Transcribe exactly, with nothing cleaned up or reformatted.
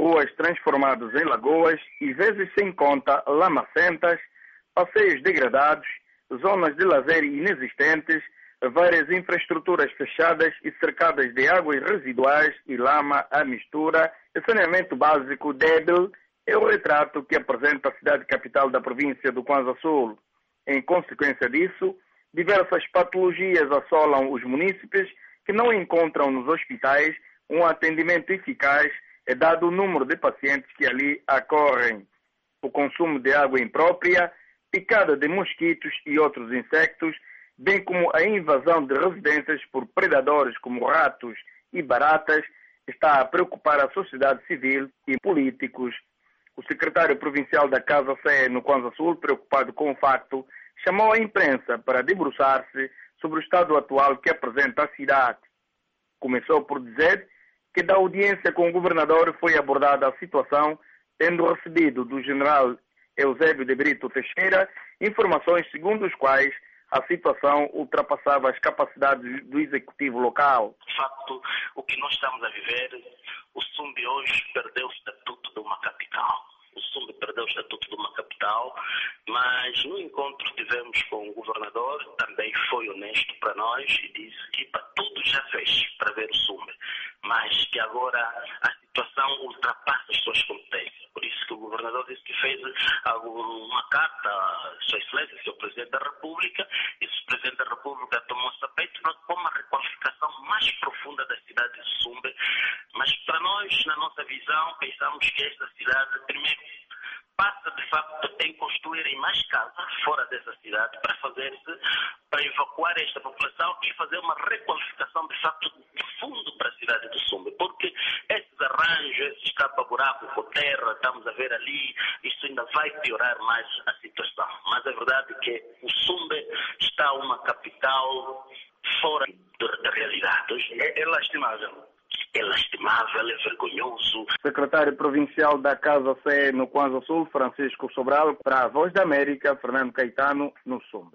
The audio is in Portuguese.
ruas transformadas em lagoas e vezes sem conta lamacentas, passeios degradados, zonas de lazer inexistentes, várias infraestruturas fechadas e cercadas de águas residuais e lama à mistura e saneamento básico débil é o retrato que apresenta a cidade capital da província do Kwanza Sul. Em consequência disso, diversas patologias assolam os munícipes que não encontram nos hospitais um atendimento eficaz, é dado o número de pacientes que ali acorrem. O consumo de água imprópria, picada de mosquitos e outros insectos, bem como a invasão de residências por predadores como ratos e baratas, está a preocupar a sociedade civil e políticos. O secretário provincial da Casa Sé no Kwanza Sul, preocupado com o facto, chamou a imprensa para debruçar-se sobre o estado atual que apresenta a cidade. Começou por dizer que da audiência com o governador foi abordada a situação, tendo recebido do general Eusébio de Brito Teixeira informações segundo as quais a situação ultrapassava as capacidades do executivo local. De facto, o que nós estamos a viver, o Sumbe hoje perdeu o estatuto de uma capital. O Sumbe perdeu o estatuto de uma capital, mas no encontro que tivemos com o governador, também foi honesto para nós e disse que para tudo já fez para ver o Sumbe, mas que agora a situação ultrapassa as suas competências. Por isso que o governador disse que fez uma carta à Sua Excelência, que é o Presidente da República, e o Presidente da República tomou-se a peito para uma requalificação mais profunda da cidade de Sumbe. Mas para nós, na nossa visão, pensamos que esta cidade, primeiro, passa de facto em construírem mais casas fora dessa cidade para fazer-se, para evacuar esta população e fazer uma requalificação de facto de fundo para a cidade de Sumbe, porque esses arranjos, esses tapa-buraco com terra, estamos a ver ali, isso ainda vai piorar mais a situação. Mas a verdade é que o Sumbe está uma capital fora da realidade. É, é lastimável. É lastimável, é vergonhoso. Secretário provincial da Casa Sé no Kwanza Sul, Francisco Sobral, para a Voz da América, Fernando Caetano, no Sumbe.